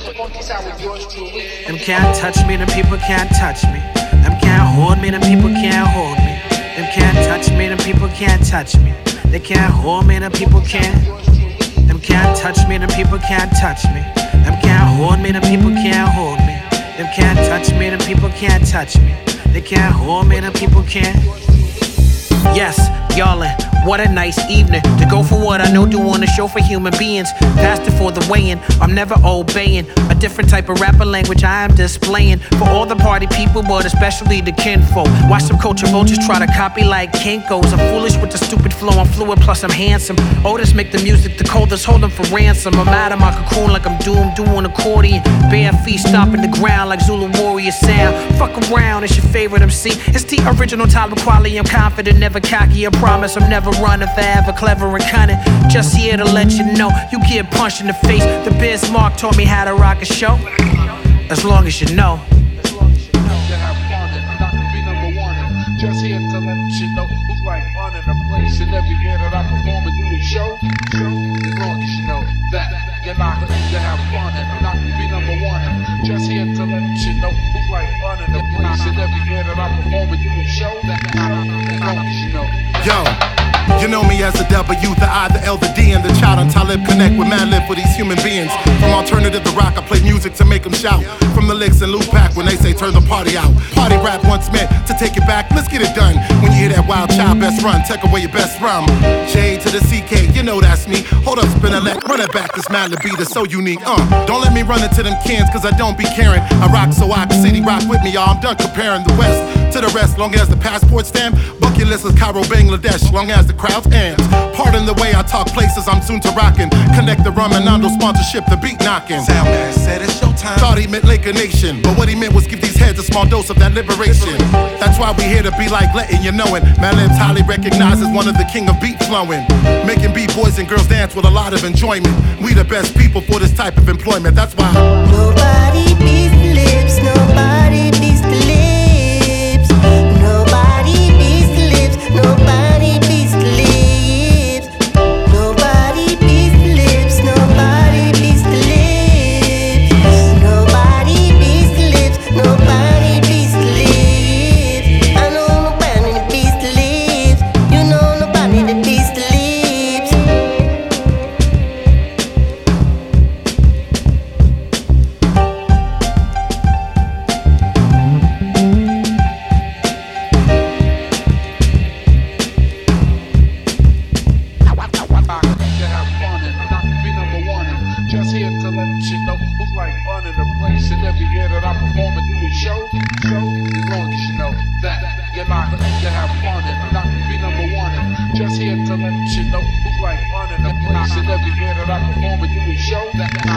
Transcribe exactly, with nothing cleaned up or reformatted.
Them can't touch me, them people can't touch me. Them can't hold me, them people can't hold me. Them can't touch me, them people can't touch me. They can't hold me, them people can't. Them can't touch me, them people can't touch me. Them can't hold me, them people can't hold me. Them can't touch me, them people can't touch me. They can't hold me, them people can't. Yes, y'allin', what a nice evening to go for what I know do on a show for human beings. Faster for the weighing, I'm never obeying a different type of rapper language I am displaying for all the party people, but especially the kinfolk. Watch some culture vultures try to copy like Kinko's. I'm foolish with the stupid flow, I'm fluid, plus I'm handsome. Otis make the music the coldest, hold them for ransom. I'm out of my cocoon like I'm doomed, doing accordion. Bare feet stomping the ground like Zulu warrior sound. Fuck around, it's your favorite M C. It's the original Tyler Quali, I'm confident, never cocky, I promise I'm never running forever, clever and cunning. Just here to let you know, you get punched in the face. The Biz Mark taught me how to rock a show. As long as you know. Just here to let you know who's like running the place. And every year that I perform and do the show, show, as long as you know that you're not going to have fun and I'm not going to be number one. Just here to let you know who's like running the place. And every year that I perform and do the show, that as long as you know. Yo. You know me as the W, the I, the L, the D, and the child on Talib Connect with Madlib for these human beings. From alternative to rock, I play music to make them shout. From the licks and loop pack when they say turn the party out. Party rap once meant to take it back, let's get it done. When you hear that wild child best run, take away your best rum. J to the C K, you know that's me. Hold up, spin a leg, run it back, this Madlib beat is so unique. Uh, don't let me run into them cans, cause I don't be caring. I rock so I can city rock with me, y'all. I'm done comparing the West to the rest, long as the passport stamp. Bucket list is Cairo, Bangladesh, long as the crowd's ends. Pardon the way I talk places, I'm soon to rockin'. Connect the rum and Nando sponsorship, the beat knockin'. Soundman said it's showtime. Thought he meant Laker Nation, but what he meant was give these heads a small dose of that liberation. That's why we here to be like letting you know it. Madlib's highly recognized as one of the king of beat flowing. Making B-boys and girls dance with a lot of enjoyment. We the best people for this type of employment, that's why. Nobody beats the lips, nobody beats the lips. Nobody beats the lips, nobody beats the lips. Nobody beats the lips, nobody beats the lips. Nobody beats the lips, nobody beats the lips. I know nobody that beats the lips. You know nobody that beats the lips. Just here to let you know who's like running the place. And every year that I perform and do a show, that